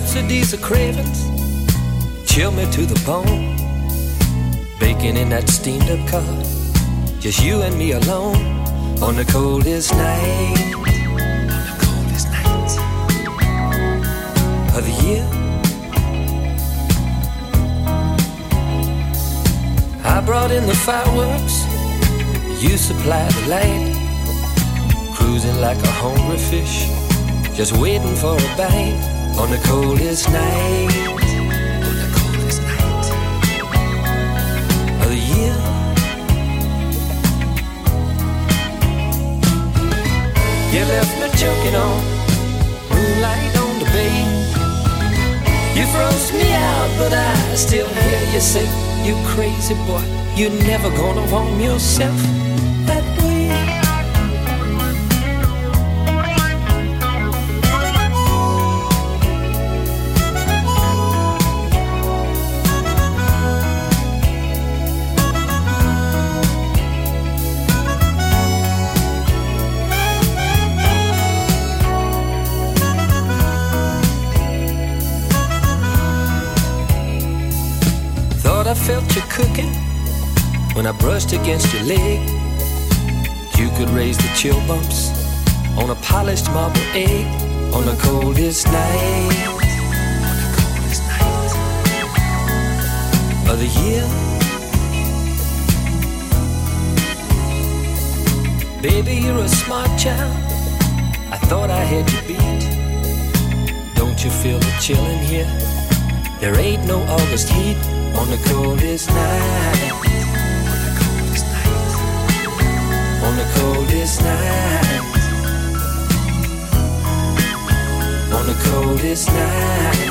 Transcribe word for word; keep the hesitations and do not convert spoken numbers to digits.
rhapsodies of cravings chill me to the bone. Baking in that steamed up car, just you and me alone on the coldest night, on the coldest night of the year. I brought in the fireworks, you supplied the light, cruising like a hungry fish, just waiting for a bite on the coldest night, on the coldest night of the year. You left me choking on moonlight on the bay. You froze me out, but I still hear you say, you crazy boy, you're never gonna warm yourself that way. I felt you cooking when I brushed against your leg. You could raise the chill bumps on a polished marble egg on the coldest night, on the coldest night of the year. Baby, you're a smart child, I thought I had you beat. Don't you feel the chill in here? There ain't no August heat on the coldest night, on the coldest night, on the coldest night, on the coldest night.